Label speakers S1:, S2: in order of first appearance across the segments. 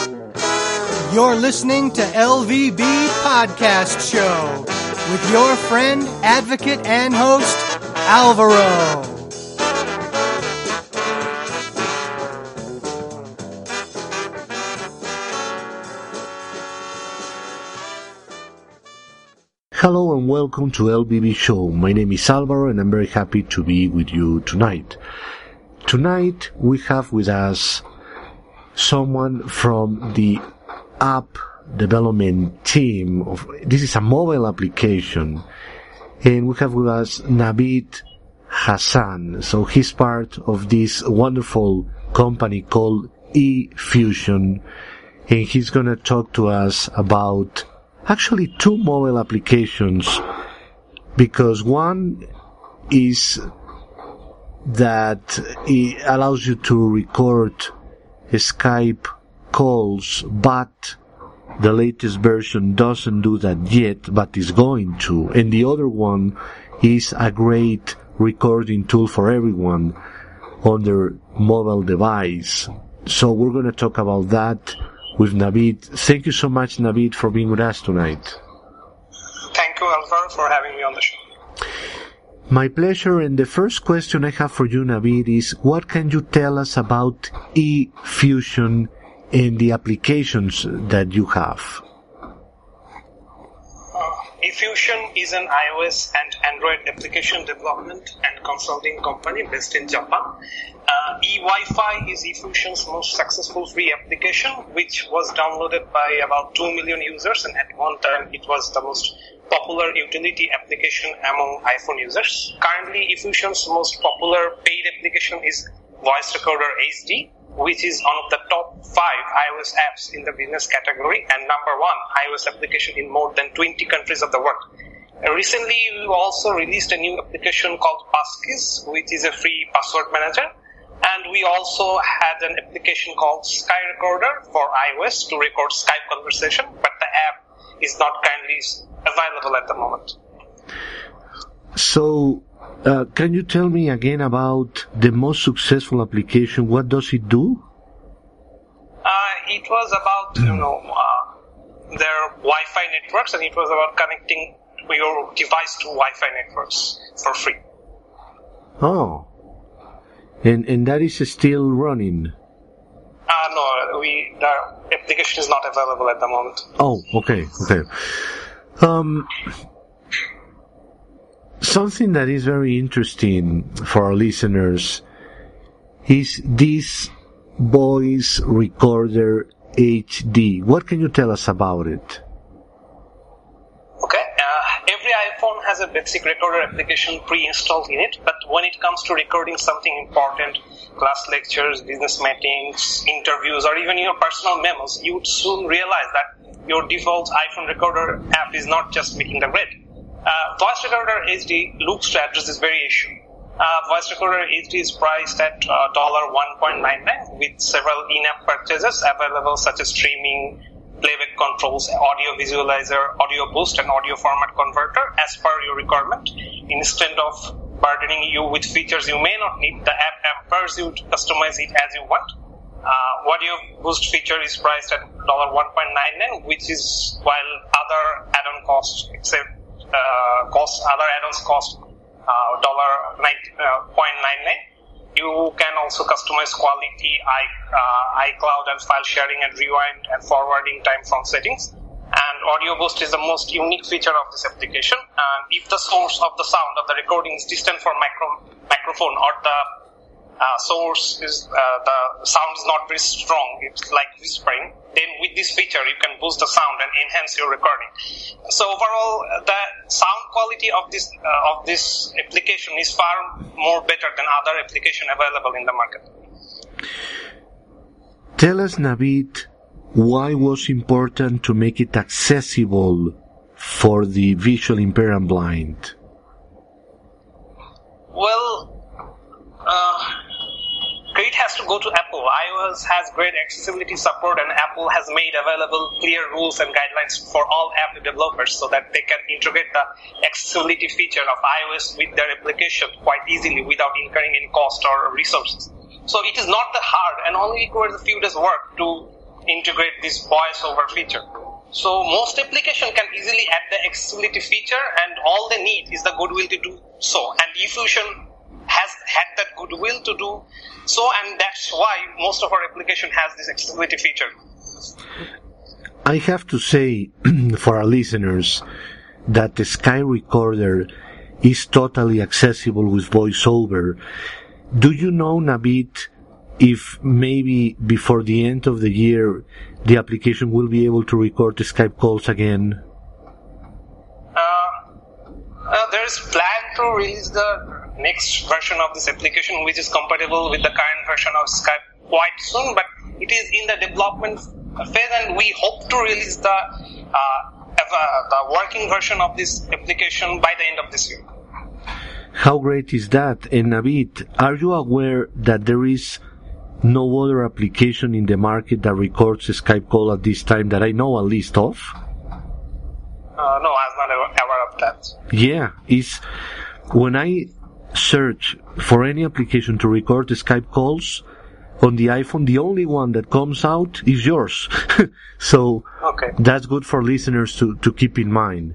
S1: You're listening to LVB Podcast Show with your friend, advocate, and host, Alvaro.
S2: Hello and welcome to LBB Show. My name is Alvaro and I'm very happy to be with you tonight. Tonight we have with us someone from the app development team. This is a mobile application, and we have with us Navid Hassan. So he's part of this wonderful company called eFusion, and he's going to talk to us about actually two mobile applications, because one is that it allows you to record Skype calls, but the latest version doesn't do that yet, but is going to. And the other one is a great recording tool for everyone on their mobile device. So we're going to talk about that with Navid. Thank you so much, Navid, for being with us tonight.
S3: Thank you, Alvaro, for having me on the show.
S2: My pleasure. And the first question I have for you, Navid, is what can you tell us about eFusion and the applications that you have?
S3: eFusion is an iOS and Android application development and consulting company based in Japan. eWi-Fi is eFusion's most successful free application, which was downloaded by about 2 million users, and at one time it was the most popular utility application among iPhone users. Currently, eFusion's most popular paid application is Voice Recorder HD, which is one of the top 5 iOS apps in the business category and number 1 iOS application in more than 20 countries of the world. Recently, we also released a new application called Passkeys, which is a free password manager. And we also had an application called Sky Recorder for iOS to record Skype conversation, but the app is not currently available at the moment.
S2: So, can you tell me again about the most successful application? What does it do?
S3: It was about, their Wi-Fi networks, and it was about connecting your device to Wi-Fi networks for free.
S2: Oh. And that is still running?
S3: No, the application is not available at the moment.
S2: Oh, okay. Something that is very interesting for our listeners is this Voice Recorder HD. What can you tell us about it?
S3: Okay, every iPhone has a basic recorder application pre-installed in it, but when it comes to recording something important, class lectures, business meetings, interviews, or even your personal memos, you would soon realize that your default iPhone recorder app is not just making the grade. Voice Recorder HD looks to address this very issue. Voice Recorder HD is priced at $1.99 with several in-app purchases available, such as streaming, playback controls, audio visualizer, audio boost, and audio format converter as per your requirement. Instead of burdening you with features you may not need, the app empowers you to customize it as you want. Audio boost feature is priced at $1.99, which is while other add-on costs, other add-ons cost $0.99. You can also customize quality, iCloud and file sharing and rewind and forwarding time from settings. And Audio Boost is the most unique feature of this application. And if the source of the sound of the recording is distant from microphone, or the source is the sound is not very strong, it's like whispering, then with this feature you can boost the sound and enhance your recording. So overall, the sound quality of this application is far more better than other application available in the market.
S2: Tell us, Navid, why was important to make it accessible for the visually impaired and blind?
S3: Well, credit has to go to Apple. iOS has great accessibility support, and Apple has made available clear rules and guidelines for all app developers so that they can integrate the accessibility feature of iOS with their application quite easily without incurring any cost or resources. So it is not that hard and only requires a few days work to integrate this voice over feature. So most application can easily add the accessibility feature, and all they need is the goodwill to do so. And eFusion has had that goodwill to do so, and that's why most of our application has this accessibility feature.
S2: I have to say, for our listeners, that the Sky Recorder is totally accessible with VoiceOver. Do you know, Navid, if maybe before the end of the year the application will be able to record the Skype calls again?
S3: There is plan to release the next version of this application, which is compatible with the current version of Skype quite soon, but it is in the development phase, and we hope to release the working version of this application by the end of this year.
S2: How great is that? And Navid, are you aware that there is no other application in the market that records a Skype call at this time that I know at least of?
S3: No, I'm not aware of that.
S2: Yeah, when I search for any application to record the Skype calls on the iPhone, the only one that comes out is yours. So
S3: okay.
S2: That's good for listeners to keep in mind.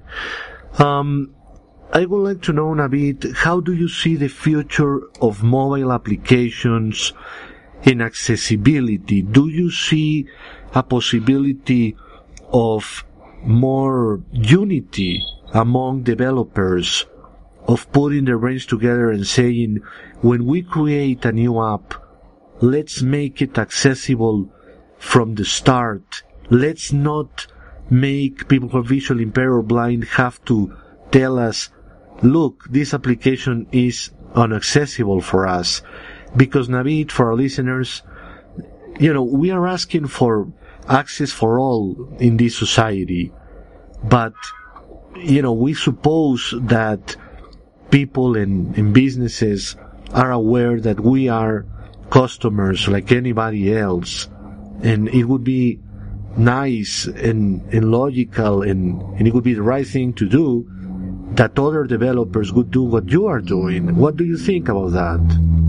S2: I would like to know, Navid, how do you see the future of mobile applications in accessibility? Do you see a possibility of more unity among developers, of putting their brains together and saying, when we create a new app, let's make it accessible from the start. Let's not make people who are visually impaired or blind have to tell us, look, this application is inaccessible for us. Because, Navid, for our listeners, we are asking for access for all in this society. But, we suppose that people and businesses are aware that we are customers like anybody else. And it would be nice and logical and it would be the right thing to do that other developers would do what you are doing. What do you think about that?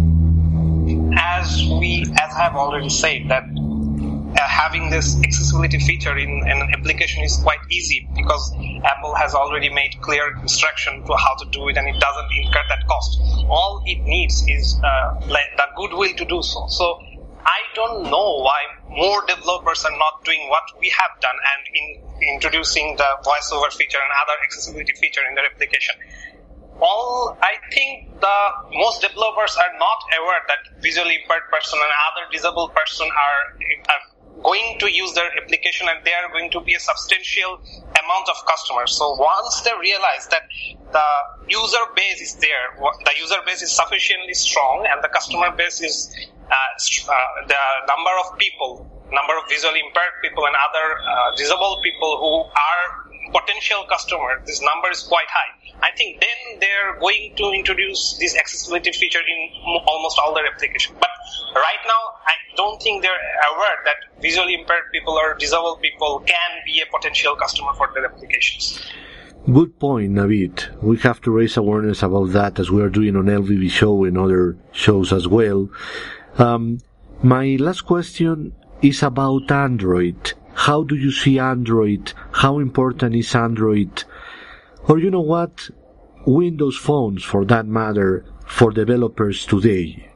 S3: As I've already said, that having this accessibility feature in an application is quite easy because Apple has already made clear instruction to how to do it, and it doesn't incur that cost. All it needs is the goodwill to do so. So I don't know why more developers are not doing what we have done and in introducing the voiceover feature and other accessibility feature in their application. I think the most developers are not aware that visually impaired person and other disabled person are going to use their application, and they are going to be a substantial amount of customers. So once they realize that the user base is there, the user base is sufficiently strong, and the customer base is the number of visually impaired people and other disabled people who are potential customers, this number is quite high. I think then they're going to introduce this accessibility feature in almost all their applications. But right now, I don't think they're aware that visually impaired people or disabled people can be a potential customer for their applications.
S2: Good point, Navid. We have to raise awareness about that as we are doing on LVB Show and other shows as well. My last question is about Android. How do you see Android? How important is Android? Or you know what? Windows phones, for that matter, for developers today.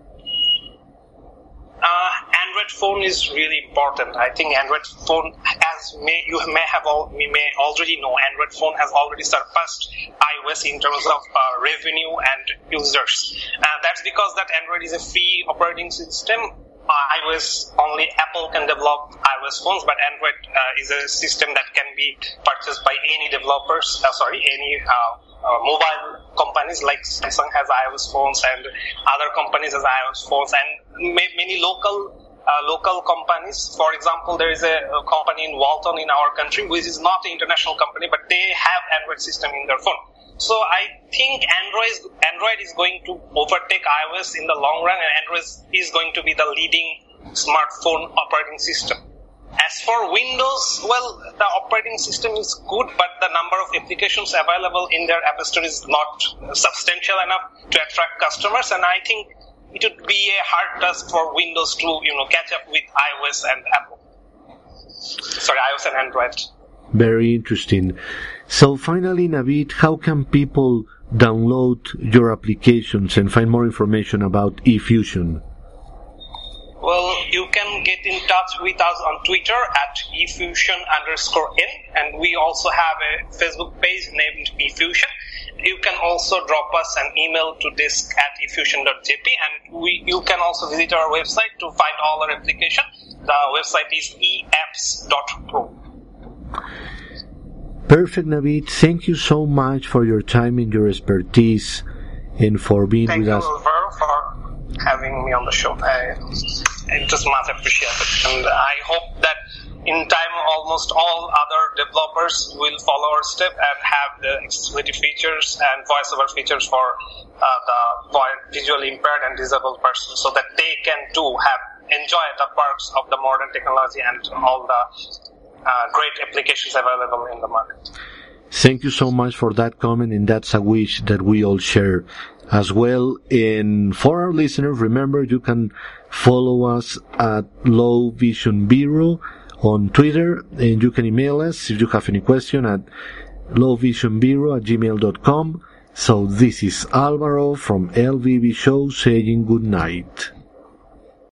S3: Android phone is really important. I think Android phone, you may already know, Android phone has already surpassed iOS in terms of revenue and users. That's because that Android is a free operating system. iOS, only Apple can develop iOS phones, but Android is a system that can be purchased by any developers, any mobile companies like Samsung has iOS phones and other companies has iOS phones, and many local companies. For example, there is a company in Walton in our country, which is not an international company, but they have Android system in their phone. So I think Android is going to overtake iOS in the long run, and Android is going to be the leading smartphone operating system. As for Windows, well, the operating system is good, but the number of applications available in their App Store is not substantial enough to attract customers, and I think it would be a hard task for Windows to catch up with iOS and Apple. Sorry, iOS and Android.
S2: Very interesting. So finally, Navid, how can people download your applications and find more information about eFusion?
S3: Well, you can get in touch with us on Twitter at eFusion_N, and we also have a Facebook page named eFusion. You can also drop us an email to desk@efusion.jp, and you can also visit our website to find all our application. The website is eapps.pro.
S2: Perfect, Navid. Thank you so much for your time and your expertise and for being with us.
S3: Thank you, Alvaro, for having me on the show. It was much appreciated, and I hope that in time almost all other developers will follow our step and have the accessibility features and voiceover features for the visually impaired and disabled persons, so that they can too enjoy the perks of the modern technology and all the great applications available in the market.
S2: Thank you so much for that comment, and that's a wish that we all share as well. And for our listeners, remember you can follow us at Low Vision Bureau on Twitter, and you can email us if you have any question at lowvisionbureau@gmail.com. So this is Alvaro from LVB Show saying good night.